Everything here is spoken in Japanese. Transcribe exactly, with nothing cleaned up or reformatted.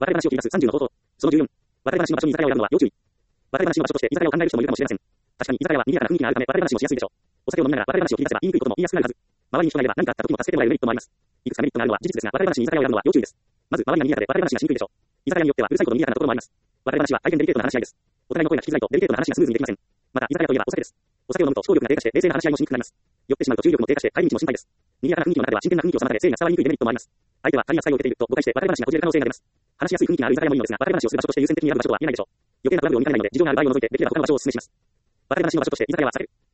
笑い話を切り出すさんじゅうの方法。そのじゅうよん。笑い話の場所に居酒屋を選ぶのは要注意。笑い話の場所として居酒屋を考える人もいるかもしれません。確かに居酒屋は賑やかな雰囲気があるため笑い話もしやすいでしょう。お酒を飲みながら笑い話を切り出せば言いにくいことも言いやすくなるはず。周りに人がいれば何かあった時も助けてもらえるメリットもあります。いくつかメリットがあるのは事実ですが、笑い話に居酒屋を選ぶのは要注意です。まず、周りが賑やかで笑い話がしにくいでしょう。居酒屋によってはうるさいこと賑やかなところもあります。笑い話は大変デリケートな話し合いです。お互いの声が聞きづらいとデリケートな話がスムーズにできません。また、居酒屋といえばお酒です。お酒を飲むと思考力が低下して冷静な話し合いもしにくくなります。酔ってしまうと注力も低下して帰り道も心配です。賑やかな雰囲気の中では真剣な雰囲気を妨げ誠意が伝わりにくいデメリットもあります。相手は仮扱いを受けていると誤解して笑い話がこじれる可能性が出ます。話しやすい雰囲気がある居酒屋もいいのですが、笑い話をする場所として優先的に選ぶ場所とは言えないでしょう。余計なトラブルを見かねないので、事情がある場合を除いてできれば他の場所をお勧めします。笑い話の場所として居酒屋は避ける。